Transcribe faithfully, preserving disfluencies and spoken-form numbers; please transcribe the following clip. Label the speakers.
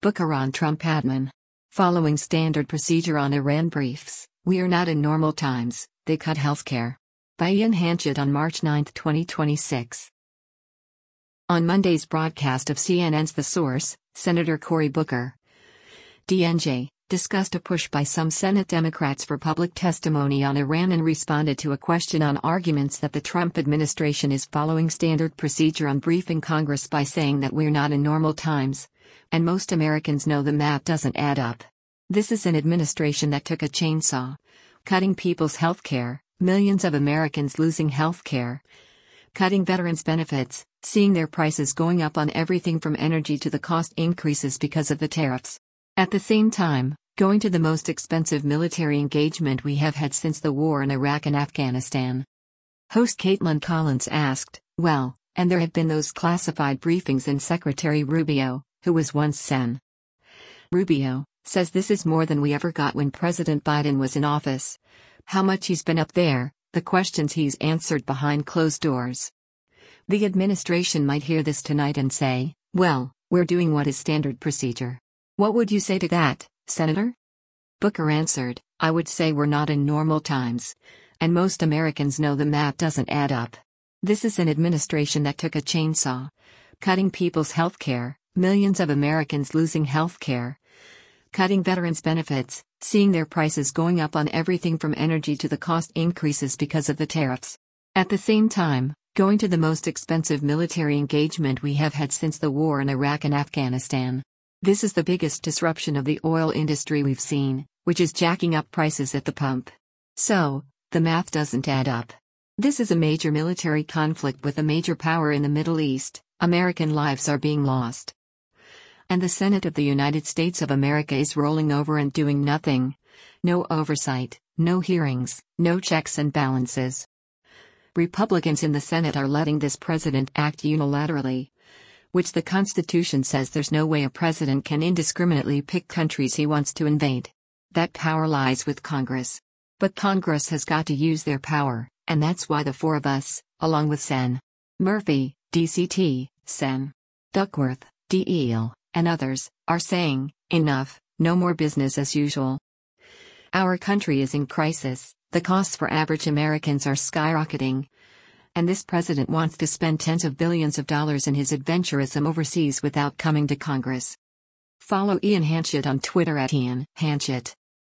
Speaker 1: Booker on Trump admin. Following standard procedure on Iran briefs, we are not in normal times, they cut healthcare. By Ian Hanchett on March ninth, twenty twenty-six. On Monday's broadcast of C N N's The Source, Senator Cory Booker, D N J, discussed a push by some Senate Democrats for public testimony on Iran and responded to a question on arguments that the Trump administration is following standard procedure on briefing Congress by saying that we're not in normal times, and most Americans know the math doesn't add up. This is an administration that took a chainsaw, cutting people's health care, millions of Americans losing health care, cutting veterans' benefits, seeing their prices going up on everything from energy to the cost increases because of the tariffs. At the same time, going to the most expensive military engagement we have had since the war in Iraq and Afghanistan. Host Caitlin Collins asked, well, and there have been those classified briefings, and Secretary Rubio, who was once Sen. Rubio, says this is more than we ever got when President Biden was in office. How much he's been up there, the questions he's answered behind closed doors. The administration might hear this tonight and say, well, we're doing what is standard procedure. What would you say to that, Senator? Booker answered, I would say we're not in normal times. And most Americans know the math doesn't add up. This is an administration that took a chainsaw, cutting people's health care, millions of Americans losing health care, cutting veterans' benefits, seeing their prices going up on everything from energy to the cost increases because of the tariffs. At the same time, going to the most expensive military engagement we have had since the war in Iraq and Afghanistan. This is the biggest disruption of the oil industry we've seen, which is jacking up prices at the pump. So, the math doesn't add up. This is a major military conflict with a major power in the Middle East. American lives are being lost. And the Senate of the United States of America is rolling over and doing nothing. No oversight, no hearings, no checks and balances. Republicans in the Senate are letting this president act unilaterally, which the Constitution says there's no way a president can indiscriminately pick countries he wants to invade. That power lies with Congress. But Congress has got to use their power, and that's why the four of us, along with Sen. Murphy, D C T, Sen. Duckworth, D E L, and others, are saying, enough, no more business as usual. Our country is in crisis, the costs for average Americans are skyrocketing. And this president wants to spend tens of billions of dollars in his adventurism overseas without coming to Congress. Follow Ian Hanchett on Twitter at Ian Hanchett.